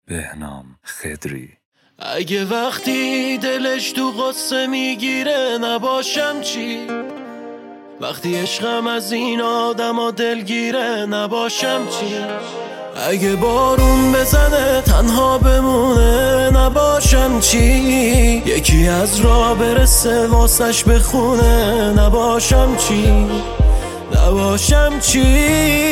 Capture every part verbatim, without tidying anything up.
بهنام خضری. اگه وقتی دلش تو غصه میگیره نباشم چی؟ وقتی عشقم از این آدم ها دلگیره نباشم چی؟ اگه بارون بزنه تنها بمونه نباشم چی؟ یکی از راه برسه واسش بخونه نباشم چی؟ نباشم چی؟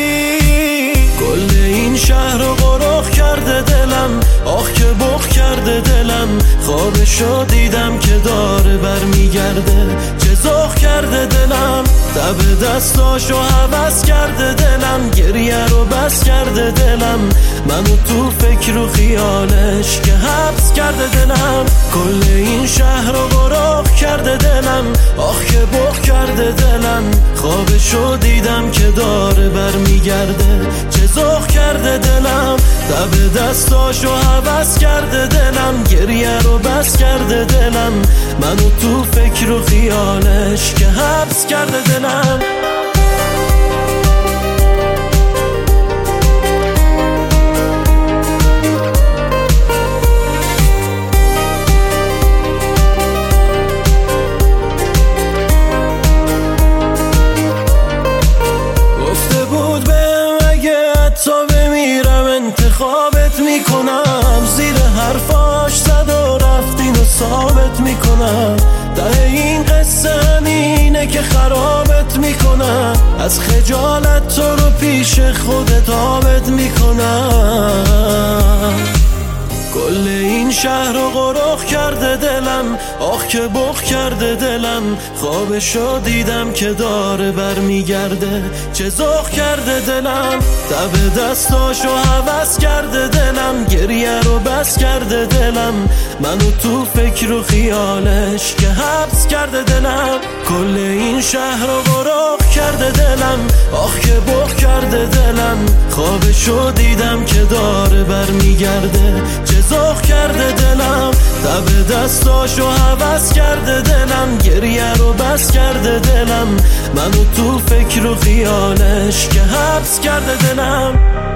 کل این شهر رو غرق کرده دلم، آخ که بغ کرده دلم. خوابشو دیدم که داره برمیگرده، چه ذوق کرده دلم. دب دستاشو هوس کرده دلم، گریه رو بس کرده دلم. منو تو فکر و خیالش که حبس کرده دلم. کل این شهر رو غرق کرده دلم، آخ که بغ کرده دلم. خوابشو دیدم که داره برمیگرده، چه ذوق کرده دلم. دب دستاشو هوس کرده دلم، گریه رو بس کرده دلم. منو تو فکر و خیالش که حبس کرده دلم. گفته بود بهم اگه حتی بمیرم انتخابت میکنم. زیر حرفاش زد و رفت اینو ثابت میکنم. ته این قصه همینه که خرابت میکنم. از خجالت تو رو پیش خودت آبت میکنم. کل این شهر رو غرق کرده دلم، آخ که بغ کرده دلم. خوابشو دیدم که داره برمیگرده، چه ذوق کرده دلم. دب دستاشو هوس کرده دلم، گریه رو بس کرده دلم. منو تو فکر و خیالش که حبس کرده دلم. کل این شهر رو غرق کرده دلم، آخ که بغ کرده دلم. خوابشو دیدم که داره برمیگرده، چه ذوق کرده دلم. دب دستاشو هوس کرده دلم، گریه رو بس کرده دلم. منو تو فکر و خیالش که حبس کرده دلم.